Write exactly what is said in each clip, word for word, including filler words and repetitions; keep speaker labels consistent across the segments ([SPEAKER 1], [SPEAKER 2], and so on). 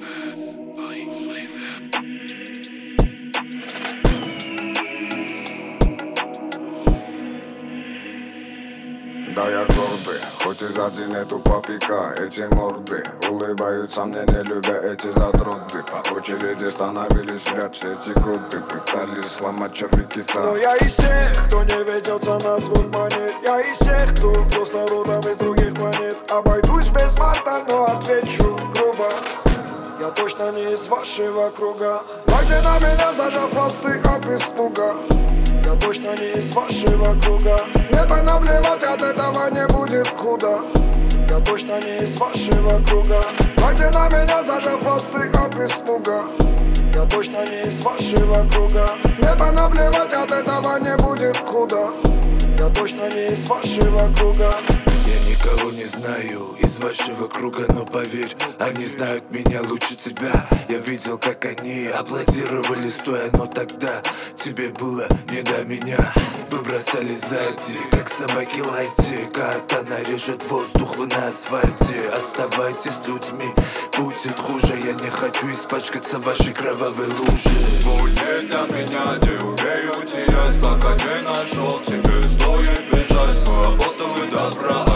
[SPEAKER 1] Да, я гордый, хоть и сзади нету попика. Эти морды улыбаются мне, не любя эти задроты. По очереди становились в ряд все эти годы. Пытались сломать червяки там.
[SPEAKER 2] Но я из тех, кто не ведется на звук монет. Я из тех, кто просто родом из других планет. Обойдусь без мата, но отвечу грубо. Я точно не из вашего круга. Глядя на меня, зажав хвосты от испуга. Я точно не из вашего круга. Мне так наплевать, от этого не будет худо. Я точно не из вашего круга. Глядя на меня, зажав хвосты от испуга. Я точно не из вашего круга. Мне так наплевать, от этого не будет худо. Я точно не из вашего круга.
[SPEAKER 3] Я никого не знаю из вашего круга, но поверь, они знают меня лучше тебя. Я видел, как они аплодировали стоя, но тогда тебе было не до меня. Вы бросались сзади, как собаки лайте. Катана режет воздух, вы на асфальте. Оставайтесь людьми, будет хуже. Я не хочу испачкаться в вашей кровавой луже.
[SPEAKER 4] Будет для меня, не умею терять, пока не нашел. Тебе стоит бежать, мы апостолы добра.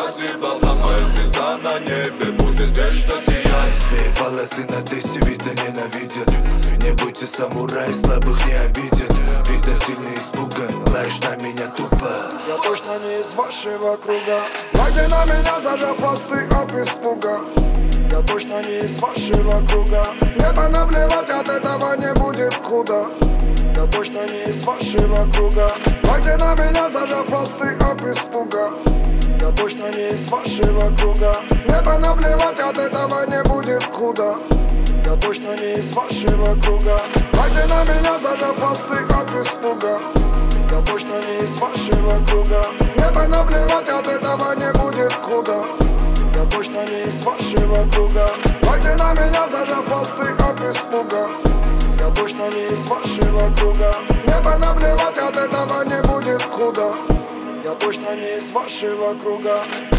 [SPEAKER 4] На небе будет вечно сиять.
[SPEAKER 3] Две полосы на тесте, видно, ненавидят. Не будьте самурай, слабых не обидят. Видно, сильно испуган, лаешь на меня тупо.
[SPEAKER 2] Я точно не из вашего круга. Глядя на меня, зажав хвосты от испуга. Я точно не из вашего круга. Мне так наплевать, от этого не будет худо. Я точно не из вашего круга. Глядя на меня, зажав хвосты от испуга. Я точно не из вашего круга. Мне так наплевать, от этого не будет худо. Я точно не из вашего круга. Глядя на меня, зажав хвосты от испуга. Я точно не из вашего круга. Мне так наплевать, от этого не будет худо. Я точно не из вашего круга. Глядя на меня, зажав хвосты от испуга. Я точно не из вашего круга. Мне так наплевать, от этого не будет худо. Я точно не из вашего круга.